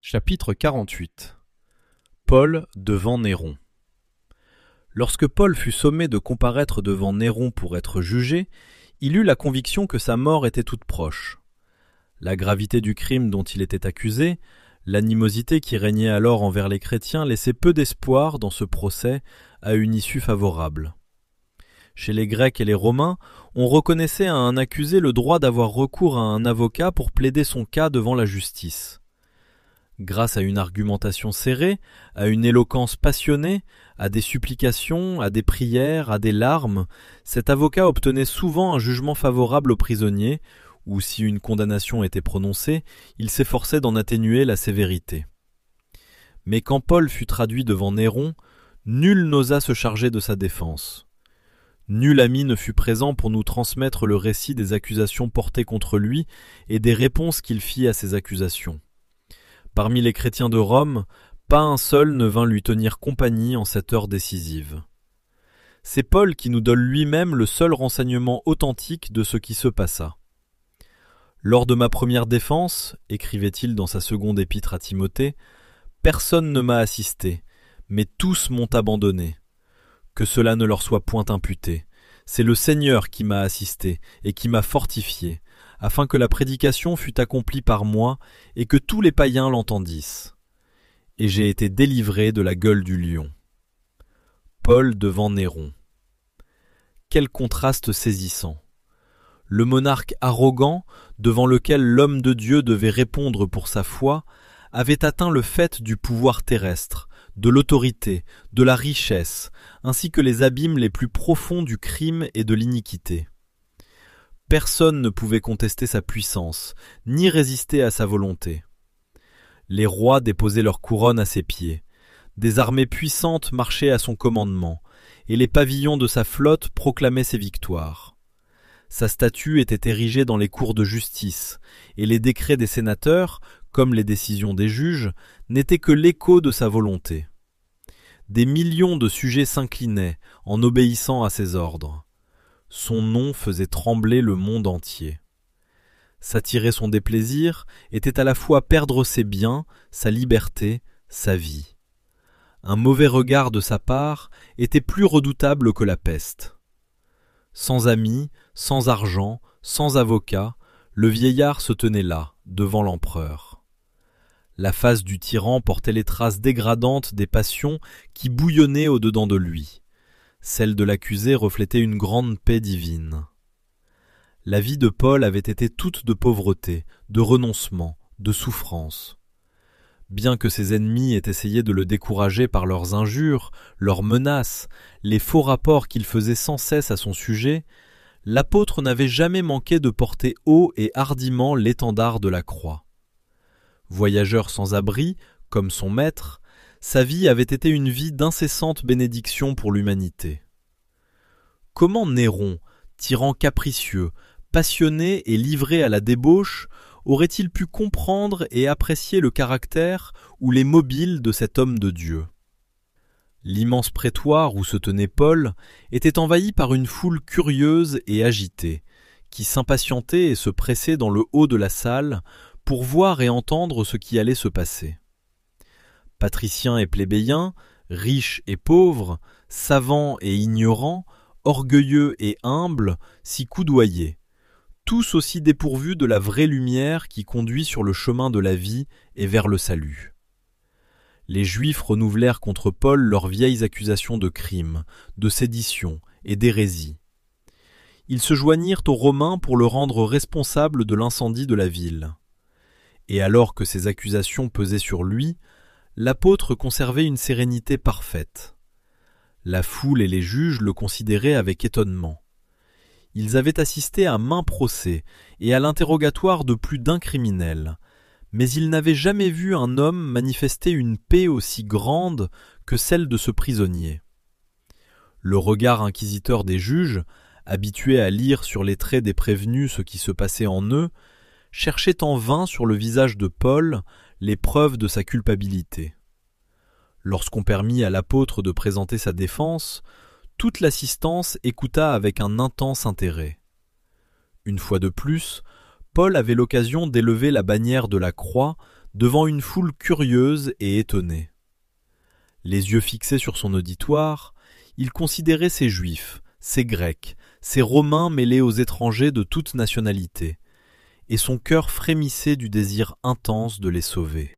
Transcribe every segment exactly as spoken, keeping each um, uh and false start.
Chapitre quarante-huit. Paul devant Néron. Lorsque Paul fut sommé de comparaître devant Néron pour être jugé, il eut la conviction que sa mort était toute proche. La gravité du crime dont il était accusé, l'animosité qui régnait alors envers les chrétiens laissaient peu d'espoir dans ce procès à une issue favorable. Chez les Grecs et les Romains, on reconnaissait à un accusé le droit d'avoir recours à un avocat pour plaider son cas devant la justice. Grâce à une argumentation serrée, à une éloquence passionnée, à des supplications, à des prières, à des larmes, cet avocat obtenait souvent un jugement favorable au prisonnier, ou si une condamnation était prononcée, il s'efforçait d'en atténuer la sévérité. Mais quand Paul fut traduit devant Néron, nul n'osa se charger de sa défense. Nul ami ne fut présent pour nous transmettre le récit des accusations portées contre lui et des réponses qu'il fit à ces accusations. Parmi les chrétiens de Rome, pas un seul ne vint lui tenir compagnie en cette heure décisive. C'est Paul qui nous donne lui-même le seul renseignement authentique de ce qui se passa. « Lors de ma première défense, écrivait-il dans sa seconde épître à Timothée, personne ne m'a assisté, mais tous m'ont abandonné. Que cela ne leur soit point imputé. C'est le Seigneur qui m'a assisté et qui m'a fortifié, afin que la prédication fût accomplie par moi et que tous les païens l'entendissent. Et j'ai été délivré de la gueule du lion. » Paul devant Néron. Quel contraste saisissant! Le monarque arrogant, devant lequel l'homme de Dieu devait répondre pour sa foi, avait atteint le faîte du pouvoir terrestre, de l'autorité, de la richesse, ainsi que les abîmes les plus profonds du crime et de l'iniquité. Personne ne pouvait contester sa puissance, ni résister à sa volonté. Les rois déposaient leur couronne à ses pieds, des armées puissantes marchaient à son commandement, et les pavillons de sa flotte proclamaient ses victoires. Sa statue était érigée dans les cours de justice, et les décrets des sénateurs, comme les décisions des juges, n'étaient que l'écho de sa volonté. Des millions de sujets s'inclinaient en obéissant à ses ordres. Son nom faisait trembler le monde entier. S'attirer son déplaisir était à la fois perdre ses biens, sa liberté, sa vie. Un mauvais regard de sa part était plus redoutable que la peste. Sans amis, sans argent, sans avocat, le vieillard se tenait là, devant l'empereur. La face du tyran portait les traces dégradantes des passions qui bouillonnaient au-dedans de lui. Celle de l'accusé reflétait une grande paix divine. La vie de Paul avait été toute de pauvreté, de renoncement, de souffrance. Bien que ses ennemis aient essayé de le décourager par leurs injures, leurs menaces, les faux rapports qu'il faisait sans cesse à son sujet, l'apôtre n'avait jamais manqué de porter haut et hardiment l'étendard de la croix. Voyageur sans abri, comme son maître, sa vie avait été une vie d'incessante bénédiction pour l'humanité. Comment Néron, tyran capricieux, passionné et livré à la débauche, aurait-il pu comprendre et apprécier le caractère ou les mobiles de cet homme de Dieu? L'immense prétoire où se tenait Paul était envahi par une foule curieuse et agitée, qui s'impatientait et se pressait dans le haut de la salle pour voir et entendre ce qui allait se passer. Patriciens et plébéiens, riches et pauvres, savants et ignorants, orgueilleux et humbles, s'y coudoyaient, tous aussi dépourvus de la vraie lumière qui conduit sur le chemin de la vie et vers le salut. Les Juifs renouvelèrent contre Paul leurs vieilles accusations de crime, de sédition et d'hérésie. Ils se joignirent aux Romains pour le rendre responsable de l'incendie de la ville. Et alors que ces accusations pesaient sur lui, l'apôtre conservait une sérénité parfaite. La foule et les juges le considéraient avec étonnement. Ils avaient assisté à maints procès et à l'interrogatoire de plus d'un criminel, mais ils n'avaient jamais vu un homme manifester une paix aussi grande que celle de ce prisonnier. Le regard inquisiteur des juges, habitués à lire sur les traits des prévenus ce qui se passait en eux, cherchait en vain sur le visage de Paul les preuves de sa culpabilité. Lorsqu'on permit à l'apôtre de présenter sa défense, toute l'assistance écouta avec un intense intérêt. Une fois de plus, Paul avait l'occasion d'élever la bannière de la croix devant une foule curieuse et étonnée. Les yeux fixés sur son auditoire, il considérait ces Juifs, ces Grecs, ces Romains mêlés aux étrangers de toute nationalité, et son cœur frémissait du désir intense de les sauver.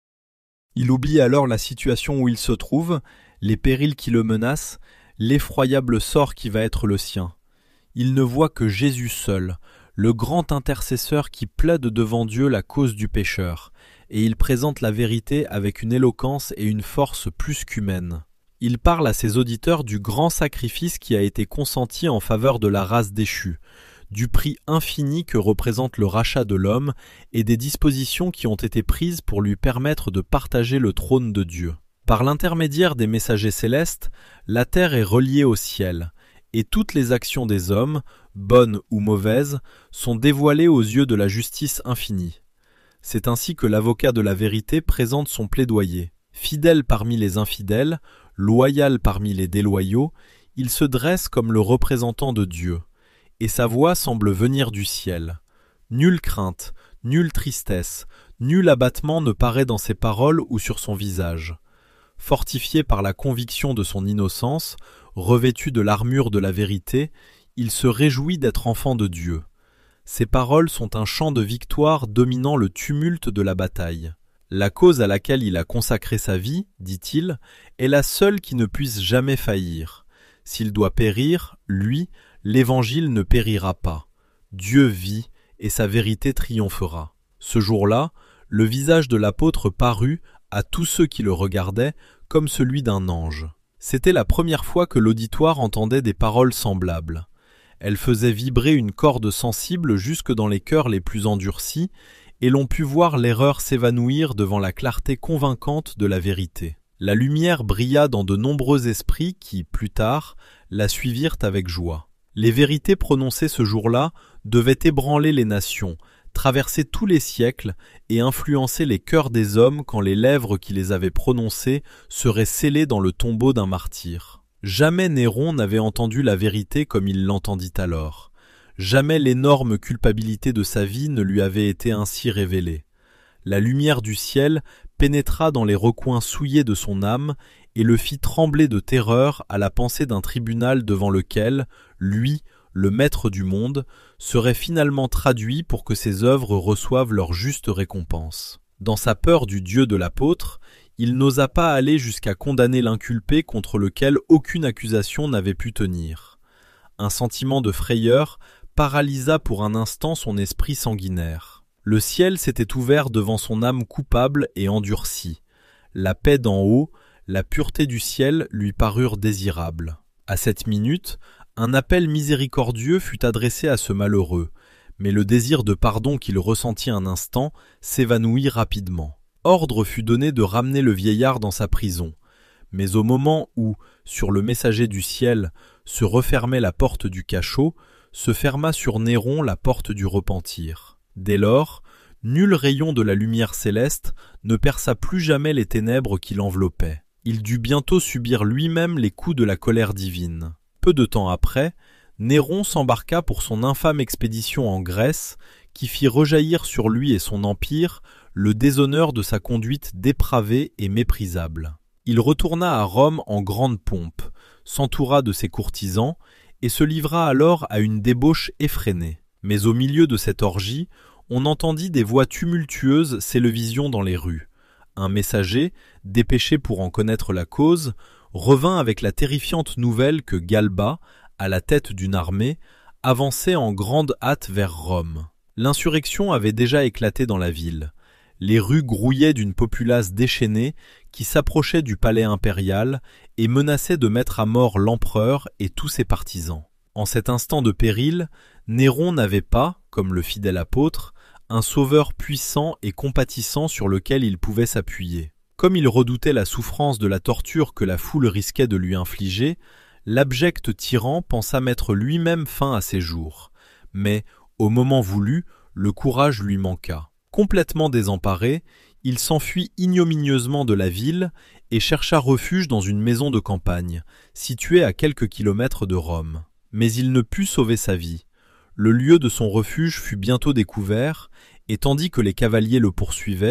Il oublie alors la situation où il se trouve, les périls qui le menacent, l'effroyable sort qui va être le sien. Il ne voit que Jésus seul, le grand intercesseur qui plaide devant Dieu la cause du pécheur, et il présente la vérité avec une éloquence et une force plus qu'humaines. Il parle à ses auditeurs du grand sacrifice qui a été consenti en faveur de la race déchue, du prix infini que représente le rachat de l'homme et des dispositions qui ont été prises pour lui permettre de partager le trône de Dieu. Par l'intermédiaire des messagers célestes, la terre est reliée au ciel, et toutes les actions des hommes, bonnes ou mauvaises, sont dévoilées aux yeux de la justice infinie. C'est ainsi que l'avocat de la vérité présente son plaidoyer. Fidèle parmi les infidèles, loyal parmi les déloyaux, il se dresse comme le représentant de Dieu, et sa voix semble venir du ciel. Nulle crainte, nulle tristesse, nul abattement ne paraît dans ses paroles ou sur son visage. Fortifié par la conviction de son innocence, revêtu de l'armure de la vérité, il se réjouit d'être enfant de Dieu. Ses paroles sont un chant de victoire dominant le tumulte de la bataille. La cause à laquelle il a consacré sa vie, dit-il, est la seule qui ne puisse jamais faillir. S'il doit périr, lui, l'Évangile ne périra pas. Dieu vit et sa vérité triomphera. Ce jour-là, le visage de l'apôtre parut, à tous ceux qui le regardaient, comme celui d'un ange. C'était la première fois que l'auditoire entendait des paroles semblables. Elles faisaient vibrer une corde sensible jusque dans les cœurs les plus endurcis, et l'on put voir l'erreur s'évanouir devant la clarté convaincante de la vérité. La lumière brilla dans de nombreux esprits qui, plus tard, la suivirent avec joie. Les vérités prononcées ce jour-là devaient ébranler les nations, traverser tous les siècles et influencer les cœurs des hommes quand les lèvres qui les avaient prononcées seraient scellées dans le tombeau d'un martyr. Jamais Néron n'avait entendu la vérité comme il l'entendit alors. Jamais l'énorme culpabilité de sa vie ne lui avait été ainsi révélée. La lumière du ciel pénétra dans les recoins souillés de son âme et le fit trembler de terreur à la pensée d'un tribunal devant lequel, lui, le maître du monde, serait finalement traduit pour que ses œuvres reçoivent leur juste récompense. Dans sa peur du Dieu de l'apôtre, il n'osa pas aller jusqu'à condamner l'inculpé contre lequel aucune accusation n'avait pu tenir. Un sentiment de frayeur paralysa pour un instant son esprit sanguinaire. Le ciel s'était ouvert devant son âme coupable et endurcie. La paix d'en haut, la pureté du ciel lui parurent désirables. À cette minute, un appel miséricordieux fut adressé à ce malheureux, mais le désir de pardon qu'il ressentit un instant s'évanouit rapidement. Ordre fut donné de ramener le vieillard dans sa prison, mais au moment où, sur le messager du ciel, se refermait la porte du cachot, se ferma sur Néron la porte du repentir. Dès lors, nul rayon de la lumière céleste ne perça plus jamais les ténèbres qui l'enveloppaient. Il dut bientôt subir lui-même les coups de la colère divine. Peu de temps après, Néron s'embarqua pour son infâme expédition en Grèce, qui fit rejaillir sur lui et son empire le déshonneur de sa conduite dépravée et méprisable. Il retourna à Rome en grande pompe, s'entoura de ses courtisans, et se livra alors à une débauche effrénée. Mais au milieu de cette orgie, on entendit des voix tumultueuses s'élevision dans les rues. Un messager, dépêché pour en connaître la cause, revint avec la terrifiante nouvelle que Galba, à la tête d'une armée, avançait en grande hâte vers Rome. L'insurrection avait déjà éclaté dans la ville. Les rues grouillaient d'une populace déchaînée qui s'approchait du palais impérial et menaçait de mettre à mort l'empereur et tous ses partisans. En cet instant de péril, Néron n'avait pas, comme le fidèle apôtre, un sauveur puissant et compatissant sur lequel il pouvait s'appuyer. Comme il redoutait la souffrance de la torture que la foule risquait de lui infliger, l'abject tyran pensa mettre lui-même fin à ses jours. Mais, au moment voulu, le courage lui manqua. Complètement désemparé, il s'enfuit ignominieusement de la ville et chercha refuge dans une maison de campagne, située à quelques kilomètres de Rome. Mais il ne put sauver sa vie. Le lieu de son refuge fut bientôt découvert, et tandis que les cavaliers le poursuivaient,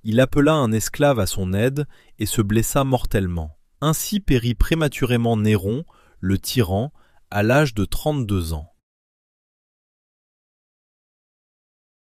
il appela un esclave à son aide et se blessa mortellement. Ainsi périt prématurément Néron, le tyran, à l'âge de trente-deux ans.